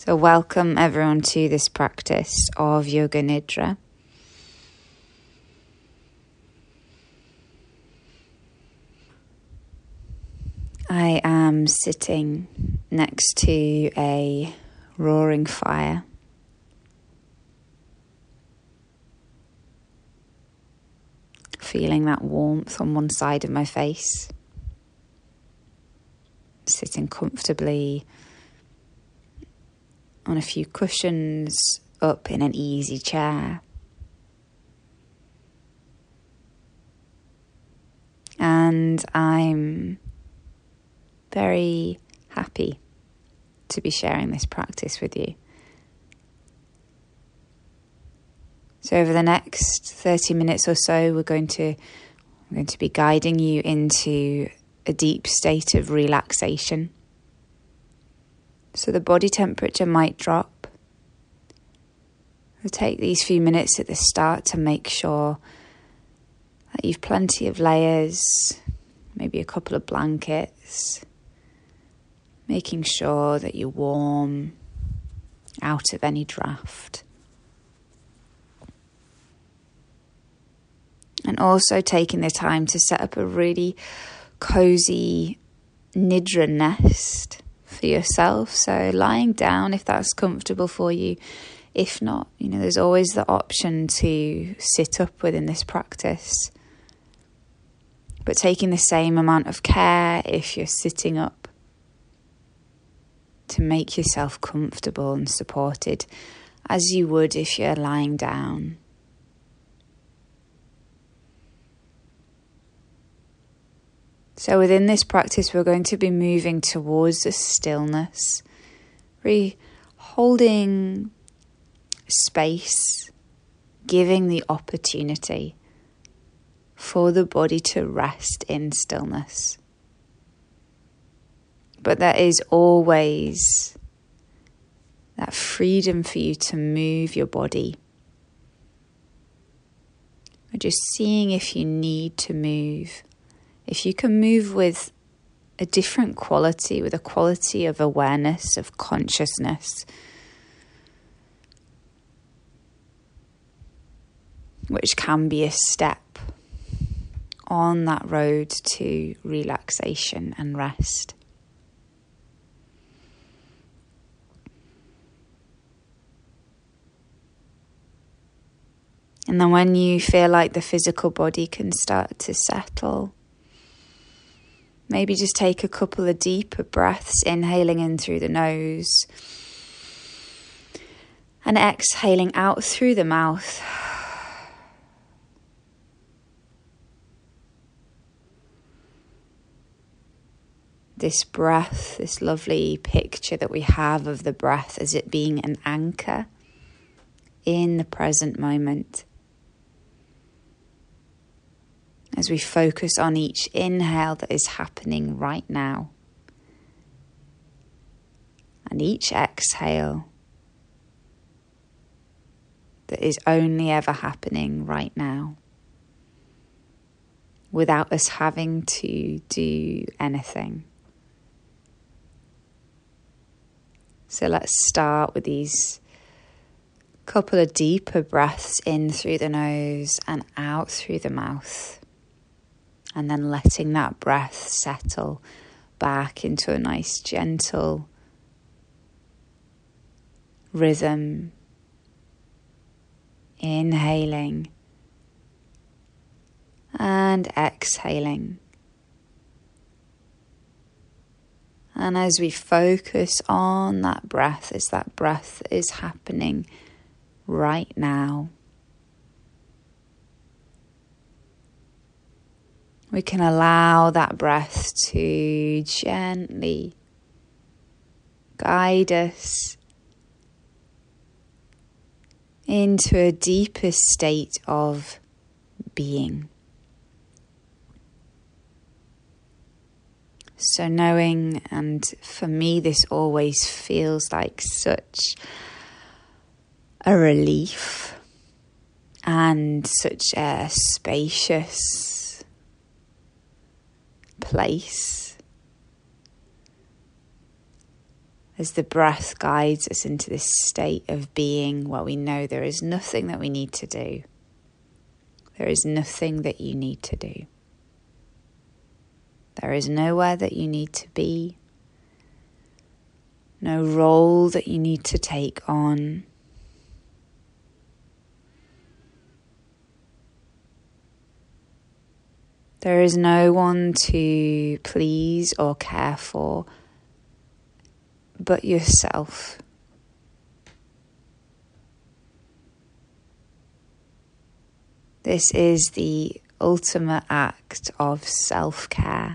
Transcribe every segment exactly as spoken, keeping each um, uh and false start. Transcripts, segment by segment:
So welcome everyone to this practice of Yoga Nidra. I am sitting next to a roaring fire. Feeling that warmth on one side of my face. Sitting comfortably on a few cushions, up in an easy chair. And I'm very happy to be sharing this practice with you. So over the next thirty minutes or so, we're going to we're going to be guiding you into a deep state of relaxation. So the body temperature might drop. We'll take these few minutes at the start to make sure that you've plenty of layers, maybe a couple of blankets, making sure that you're warm, out of any draft. And also taking the time to set up a really cozy Nidra nest for yourself. So lying down if that's comfortable for you. If not, you know, there's always the option to sit up within this practice. But taking the same amount of care if you're sitting up to make yourself comfortable and supported as you would if you're lying down. So within this practice, we're going to be moving towards the stillness, really holding space, giving the opportunity for the body to rest in stillness. But there is always that freedom for you to move your body. We're just seeing if you need to move. If you can move with a different quality, with a quality of awareness, of consciousness, which can be a step on that road to relaxation and rest. And then when you feel like the physical body can start to settle, maybe just take a couple of deeper breaths, inhaling in through the nose and exhaling out through the mouth. This breath, this lovely picture that we have of the breath as it being an anchor in the present moment. As we focus on each inhale that is happening right now. And each exhale that is only ever happening right now. Without us having to do anything. So let's start with these couple of deeper breaths in through the nose and out through the mouth. And then letting that breath settle back into a nice gentle rhythm. Inhaling and exhaling. And as we focus on that breath, as that breath is happening right now, we can allow that breath to gently guide us into a deeper state of being. So knowing, and for me this always feels like such a relief and such a spacious place as the breath guides us into this state of being where we know there is nothing that we need to do. There is nothing that you need to do. There is nowhere that you need to be. No role that you need to take on. There is no one to please or care for but yourself. This is the ultimate act of self-care.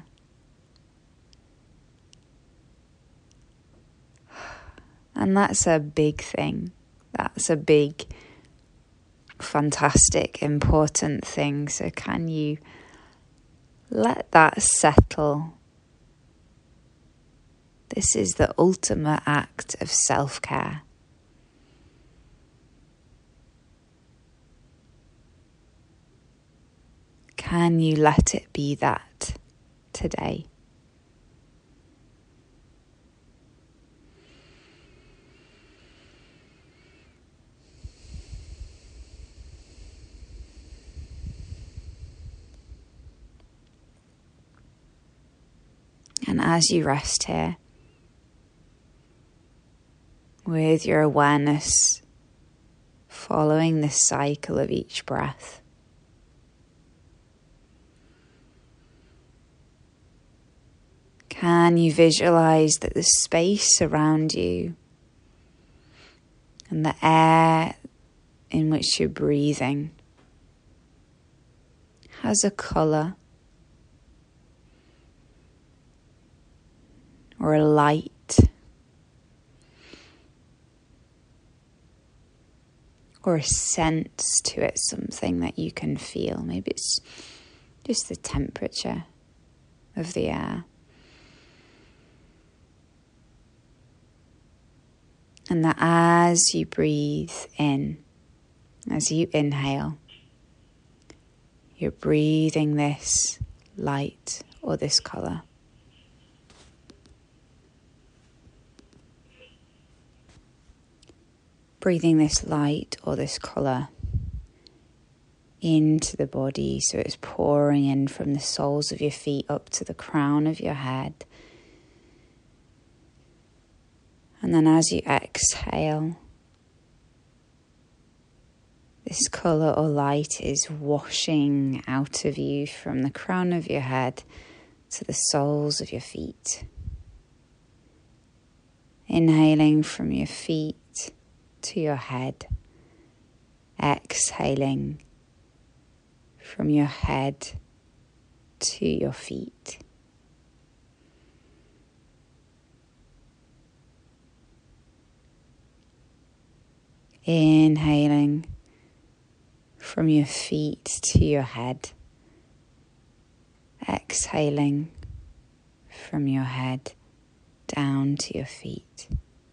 And that's a big thing. That's a big, fantastic, important thing. So can you let that settle? This is the ultimate act of self-care. Can you let it be that today? And as you rest here, with your awareness following this cycle of each breath, can you visualize that the space around you and the air in which you're breathing has a color or a light or a sense to it, something that you can feel? Maybe it's just the temperature of the air. And that as you breathe in, as you inhale, you're breathing this light or this colour. Breathing this light or this colour into the body, so it's pouring in from the soles of your feet up to the crown of your head. And then as you exhale, this colour or light is washing out of you from the crown of your head to the soles of your feet. Inhaling from your feet to your head. Exhaling from your head to your feet. Inhaling from your feet to your head. Exhaling from your head down to your feet.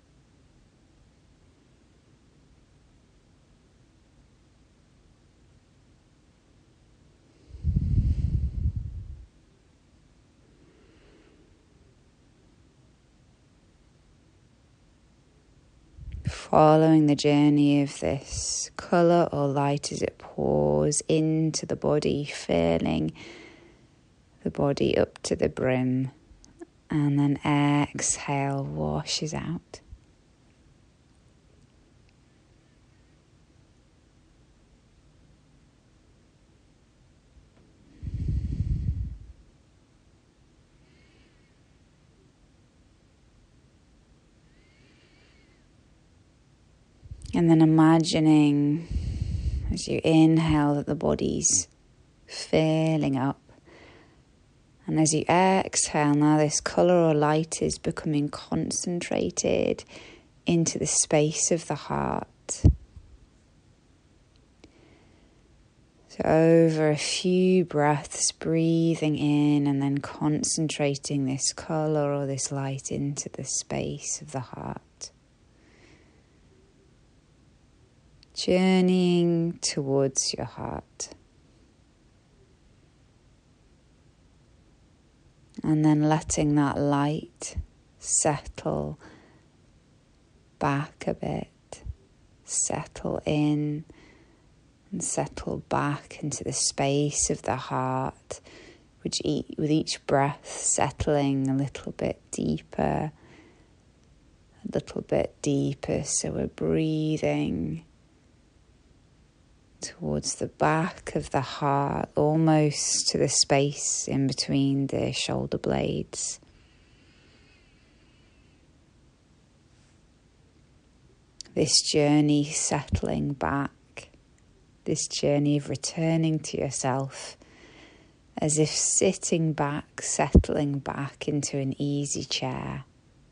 Following the journey of this colour or light as it pours into the body, filling the body up to the brim, and then exhale, washes out. And then imagining as you inhale that the body's filling up. And as you exhale, now this colour or light is becoming concentrated into the space of the heart. So over a few breaths, breathing in and then concentrating this colour or this light into the space of the heart. Journeying towards your heart. And then letting that light settle back a bit, settle in and settle back into the space of the heart, which eat, with each breath settling a little bit deeper, a little bit deeper. So we're breathing towards the back of the heart, almost to the space in between the shoulder blades. This journey settling back, this journey of returning to yourself, as if sitting back, settling back into an easy chair.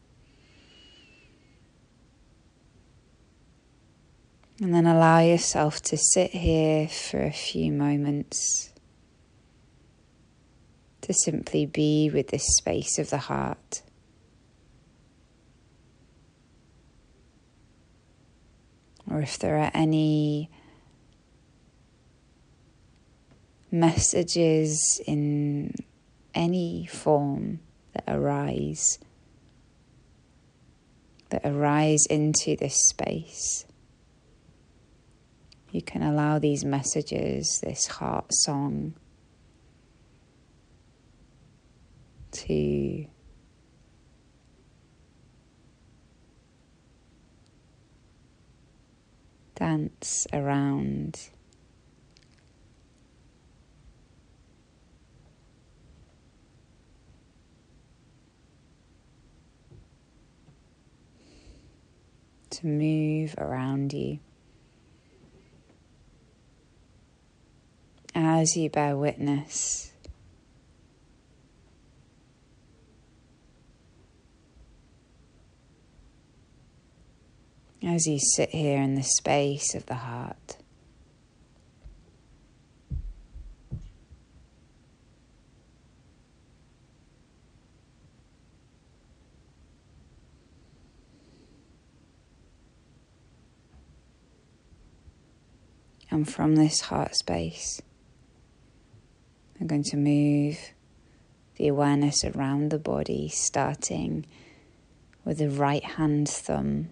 And then allow yourself to sit here for a few moments, to simply be with this space of the heart. Or if there are any messages in any form that arise, that arise into this space, you can allow these messages, this heart song, to dance around to move around you. As you bear witness as you sit here in the space of the heart, and from this heart space, I'm going to move the awareness around the body, starting with the right hand thumb,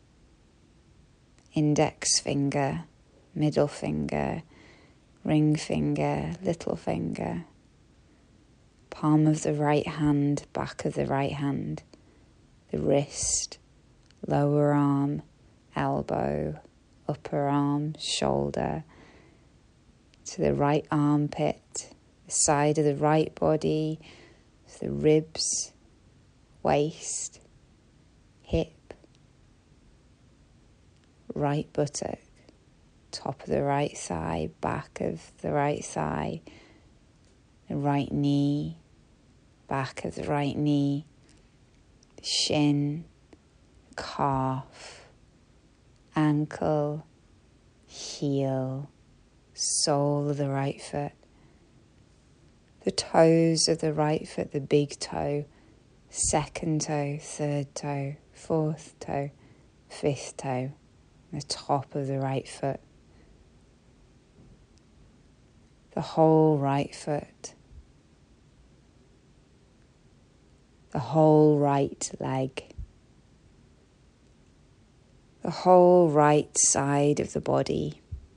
index finger, middle finger, ring finger, little finger, palm of the right hand, back of the right hand, the wrist, lower arm, elbow, upper arm, shoulder, to the right armpit, the side of the right body, the ribs, waist, hip, right buttock, top of the right thigh, back of the right thigh, the right knee, back of the right knee, the shin, calf, ankle, heel, sole of the right foot, the toes of the right foot, the big toe, second toe, third toe, fourth toe, fifth toe, the top of the right foot, the whole right foot, the whole right leg, the whole right side of the body.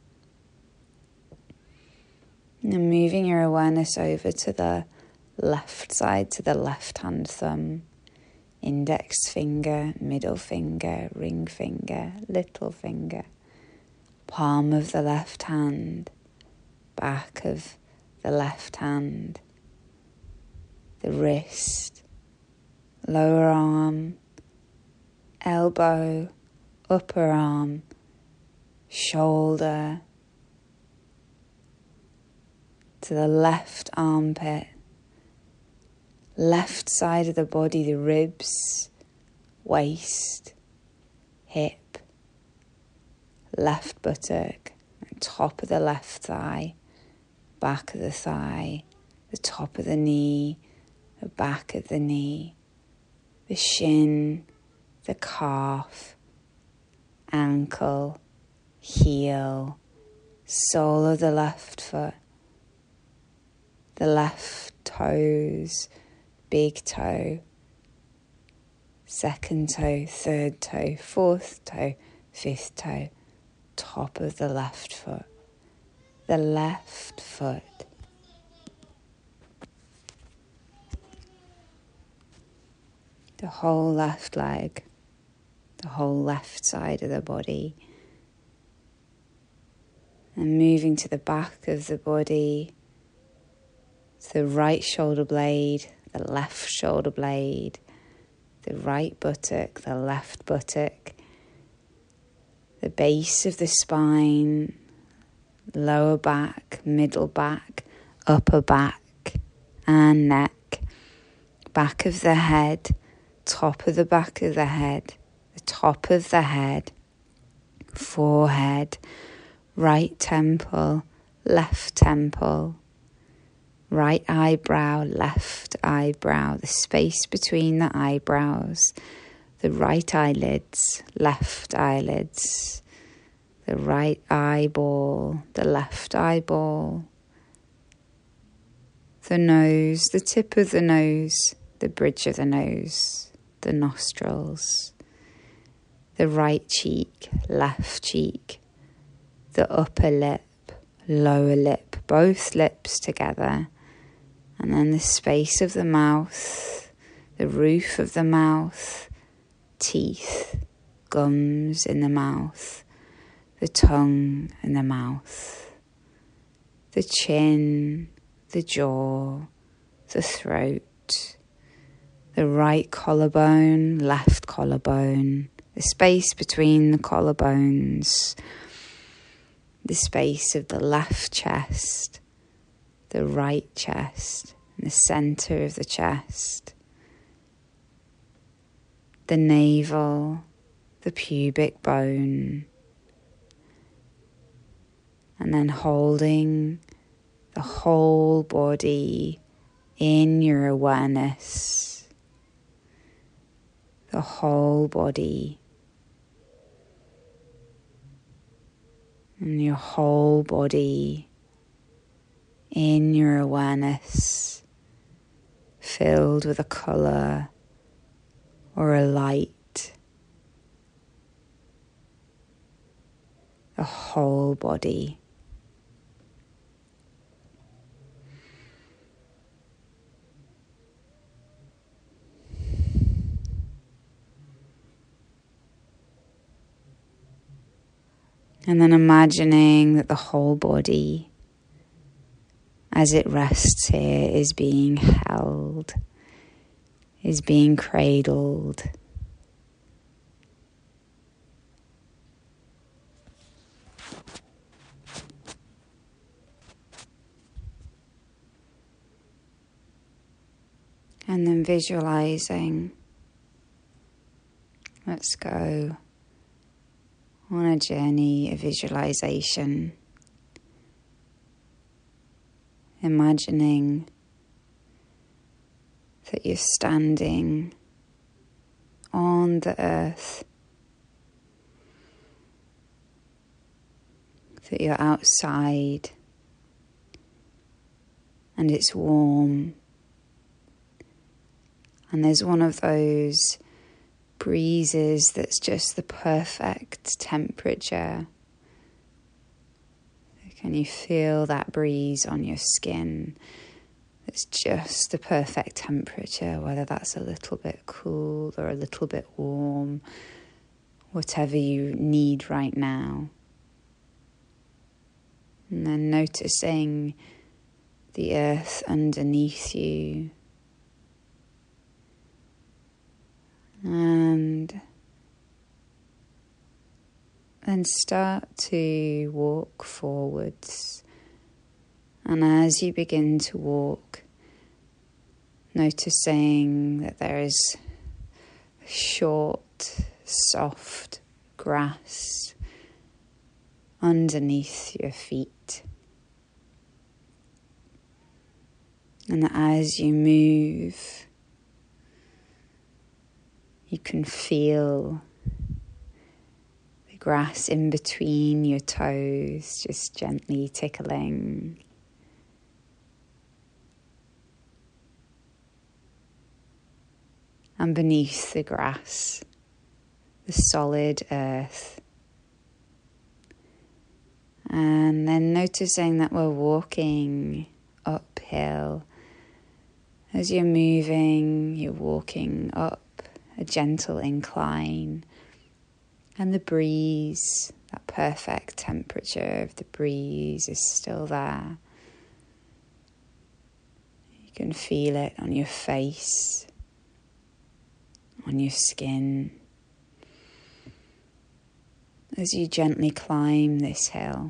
And then moving your awareness over to the left side, to the left hand thumb, index finger, middle finger, ring finger, little finger, palm of the left hand, back of the left hand, the wrist, lower arm, elbow, upper arm, shoulder, to the left armpit, left side of the body, the ribs, waist, hip, left buttock, top of the left thigh, back of the thigh, the top of the knee, the back of the knee, the shin, the calf, ankle, heel, sole of the left foot, the left toes, big toe, second toe, third toe, fourth toe, fifth toe, top of the left foot, the left foot, the whole left leg, the whole left side of the body, and moving to the back of the body, to the right shoulder blade, the left shoulder blade, the right buttock, the left buttock, the base of the spine, lower back, middle back, upper back and neck, back of the head, top of the back of the head, the top of the head, forehead, right temple, left temple, right eyebrow, left eyebrow, the space between the eyebrows, the right eyelids, left eyelids, the right eyeball, the left eyeball, the nose, the tip of the nose, the bridge of the nose, the nostrils, the right cheek, left cheek, the upper lip, lower lip, both lips together, and then the space of the mouth, the roof of the mouth, teeth, gums in the mouth, the tongue in the mouth, the chin, the jaw, the throat, the right collarbone, left collarbone, the space between the collarbones, the space of the left chest, the right chest, and the centre of the chest, the navel, the pubic bone, and then holding the whole body in your awareness, the whole body, and your whole body in your awareness, filled with a colour or a light, the whole body. And then imagining that the whole body, as it rests here, is being held, is being cradled. And then visualizing, let's go on a journey of visualization, imagining that you're standing on the earth, that you're outside and it's warm, and there's one of those breezes that's just the perfect temperature. Can you feel that breeze on your skin? It's just the perfect temperature, whether that's a little bit cool or a little bit warm, whatever you need right now. And then noticing the earth underneath you. And then start to walk forwards. And as you begin to walk, noticing that there is short, soft grass underneath your feet. And that as you move, you can feel the grass in between your toes just gently tickling. and beneath the grass, the solid earth. And then noticing that we're walking uphill. As you're moving, you're walking up a gentle incline, and the breeze, that perfect temperature of the breeze is still there. You can feel it on your face, on your skin, as you gently climb this hill.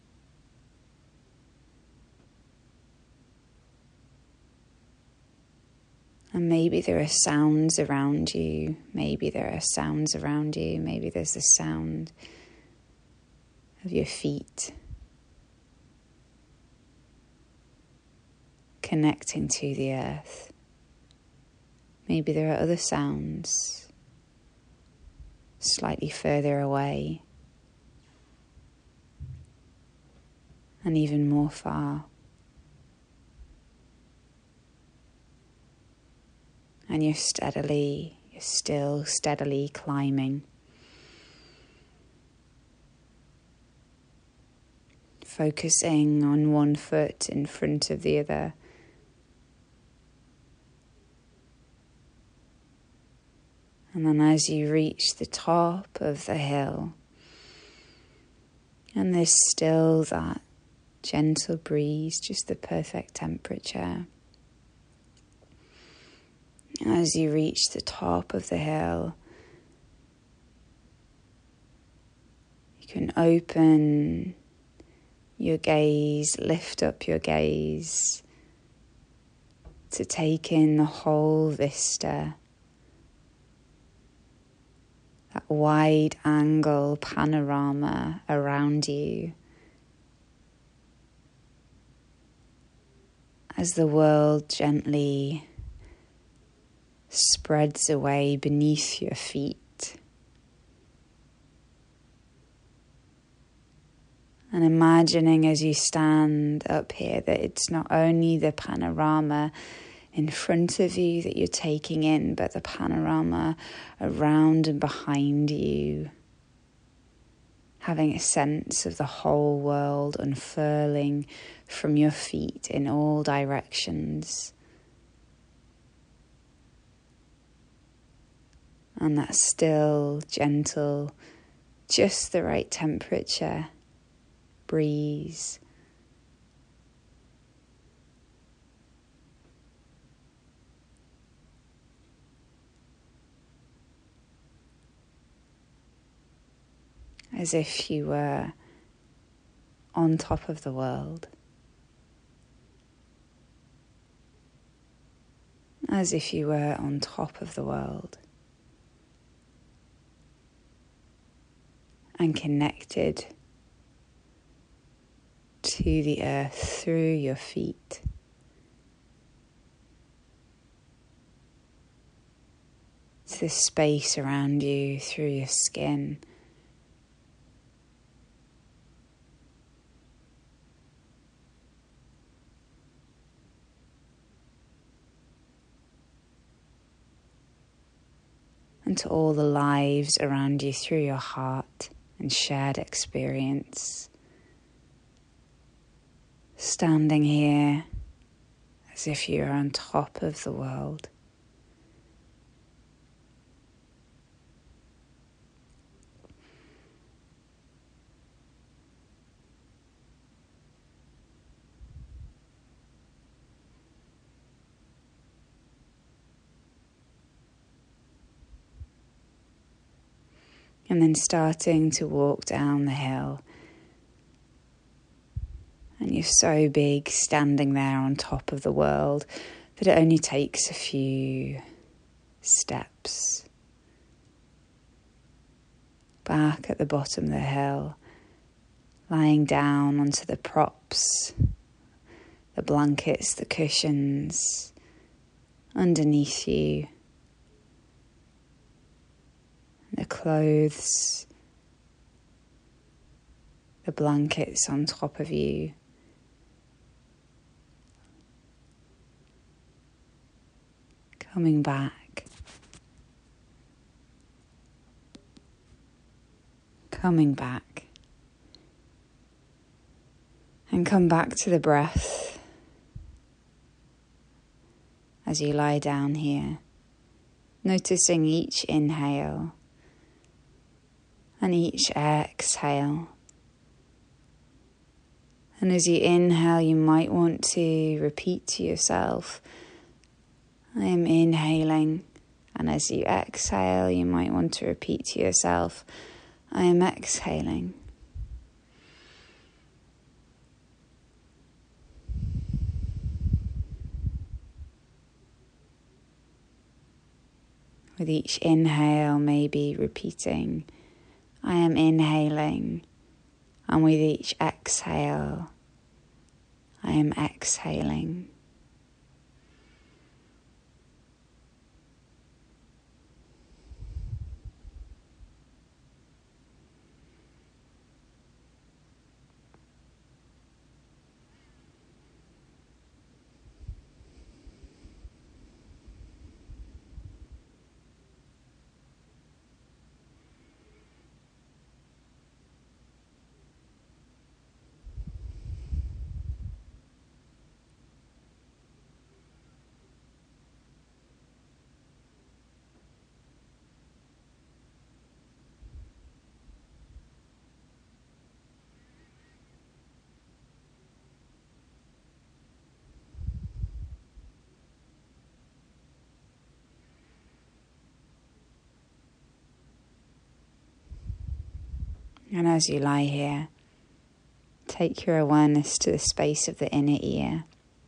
And maybe there are sounds around you, maybe there are sounds around you, maybe there's the sound of your feet connecting to the earth. Maybe there are other sounds slightly further away and even more far. And you're steadily, you're still steadily climbing. Focusing on one foot in front of the other. And then as you reach the top of the hill, and there's still that gentle breeze, just the perfect temperature. As you reach the top of the hill, you can open your gaze, lift up your gaze to take in the whole vista, that wide angle panorama around you. As the world gently spreads away beneath your feet. And imagining as you stand up here that it's not only the panorama in front of you that you're taking in, but the panorama around and behind you. Having a sense of the whole world unfurling from your feet in all directions. And that still, gentle, just the right temperature, breeze. As if you were on top of the world. As if you were on top of the world. And connected to the earth through your feet. It's this space around you through your skin. And to all the lives around you through your heart and shared experience. Standing here as if you're on top of the world. And then starting to walk down the hill. And you're so big standing there on top of the world that it only takes a few steps. Back at the bottom of the hill, lying down onto the props, the blankets, the cushions underneath you. The clothes, the blankets on top of you. Coming back coming back. And come back to the breath as you lie down here, noticing each inhale and each exhale. And as you inhale, you might want to repeat to yourself, I am inhaling. And as you exhale, you might want to repeat to yourself, I am exhaling. With each inhale, maybe repeating, I am inhaling. And with each exhale, I am exhaling. And as you lie here, take your awareness to the space of the inner ear.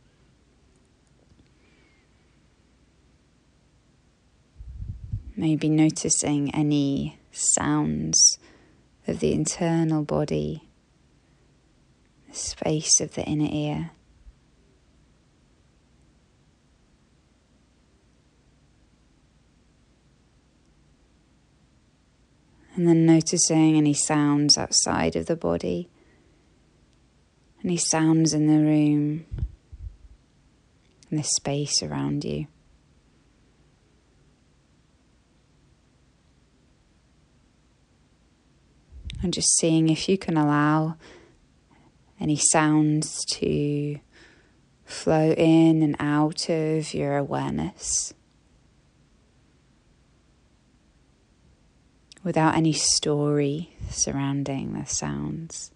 Maybe noticing any sounds of the internal body, the space of the inner ear. And then noticing any sounds outside of the body, any sounds in the room, and the space around you. And just seeing if you can allow any sounds to flow in and out of your awareness, without any story surrounding the sounds,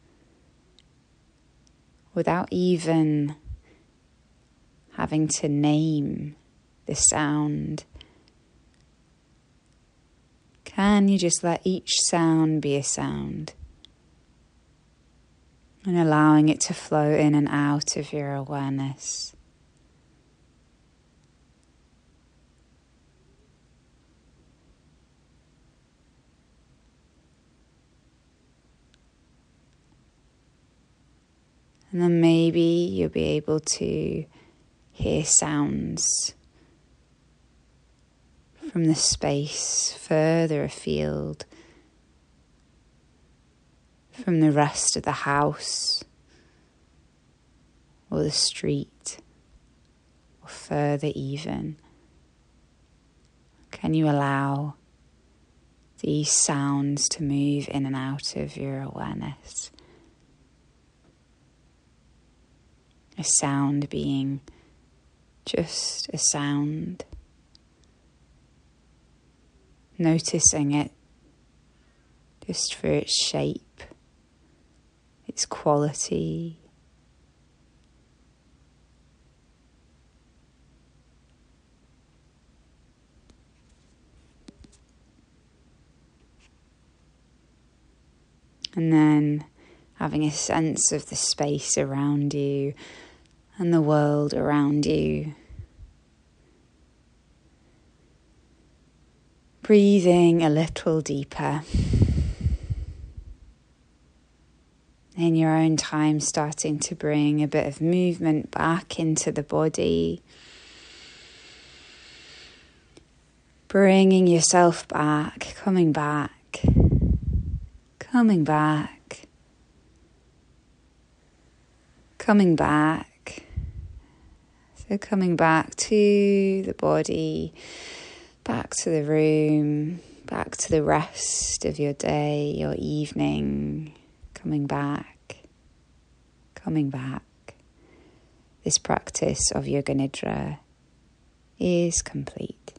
without even having to name the sound. Can you just let each sound be a sound and allowing it to flow in and out of your awareness? And then maybe you'll be able to hear sounds from the space further afield, from the rest of the house or the street, or further even. Can you allow these sounds to move in and out of your awareness? A sound being just a sound. Noticing it just for its shape, its quality. And then having a sense of the space around you and the world around you. Breathing a little deeper. In your own time, starting to bring a bit of movement back into the body. Bringing yourself back, coming back, coming back, coming back. So coming back to the body, back to the room, back to the rest of your day, your evening, coming back, coming back. This practice of Yoga Nidra is complete.